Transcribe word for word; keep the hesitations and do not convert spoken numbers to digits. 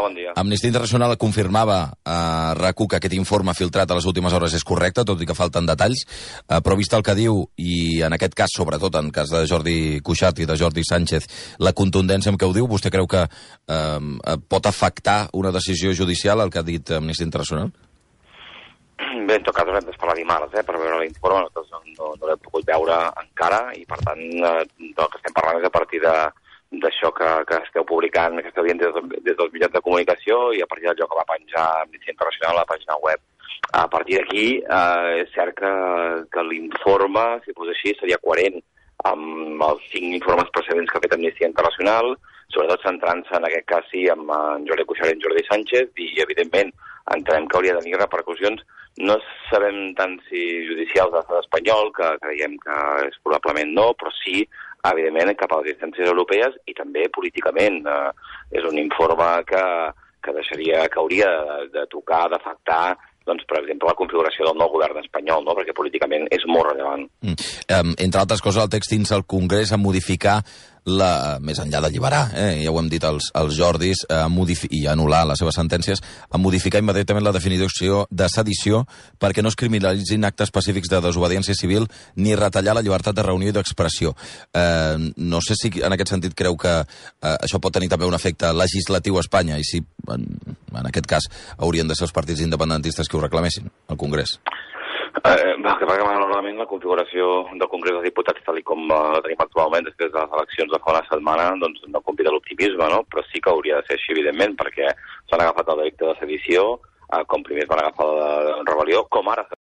bon dia. Amnistia Internacional confirmava a RAC1 que aquest informe filtrat a les últimes hores és correcte, tot i que falten detalls, eh, però vist el que diu, i en aquest cas, sobretot en cas de Jordi Cuixart i de Jordi Sánchez, la contundència amb què ho diu, vostè creu que eh, pot afectar una decisió judicial, el que ha dit Amnistia Internacional? Bé, en tot cas, hem d'esperar dimarts, eh, per veure l'informe. Nosaltres no, no l'hem pogut veure encara i, per tant, eh, del que estem parlant és a partir de d'això que, que esteu publicant, que esteu dient des, des dels mitjans de comunicació i a partir d'allò que va penjar Amnistia Internacional a la pàgina web. A partir d'aquí, eh, és cert que, que l'informe, si fos així, seria coherent amb els cinc informes precedents que ha fet Amnistia Internacional, sobretot centrant-se en aquest cas sí amb en Jordi Cuixart i en Jordi Sánchez, i evidentment entenem que hauria de tenir repercussions. No sabem tant si judicials de l'estat espanyol, que creiem que és probablement no, però sí, evidentment, cap a les instàncies europees i també políticament. Eh, és un informe que, que deixaria, que hauria de, de tocar, d'afectar, doncs, per exemple, la configuració del nou govern espanyol, no? Perquè políticament és molt rellevant. Mm. Um, entre altres coses, el text insta al Congrés a modificar, la, més enllà d'alliberar, eh, ja ho hem dit els, els Jordis, a i anul·lar les seves sentències, a modificar immediatament la definició de sedició perquè no es criminalitzin actes específics de desobediència civil ni retallar la llibertat de reunió i d'expressió. Eh, no sé si en aquest sentit creu que eh, això pot tenir també un efecte legislatiu a Espanya i si, en, en aquest cas, haurien de ser els partits independentistes que ho reclamessin al Congrés. Eh, el que passa que malauradament la configuració del Congrés dels Diputats, tal com la tenim actualment després de les eleccions de fa una setmana, doncs no convida l'optimisme, no? Però sí que hauria de ser així, evidentment, perquè s'han agafat el delicte de sedició, eh, com primer es van agafar la rebel·lió, com ara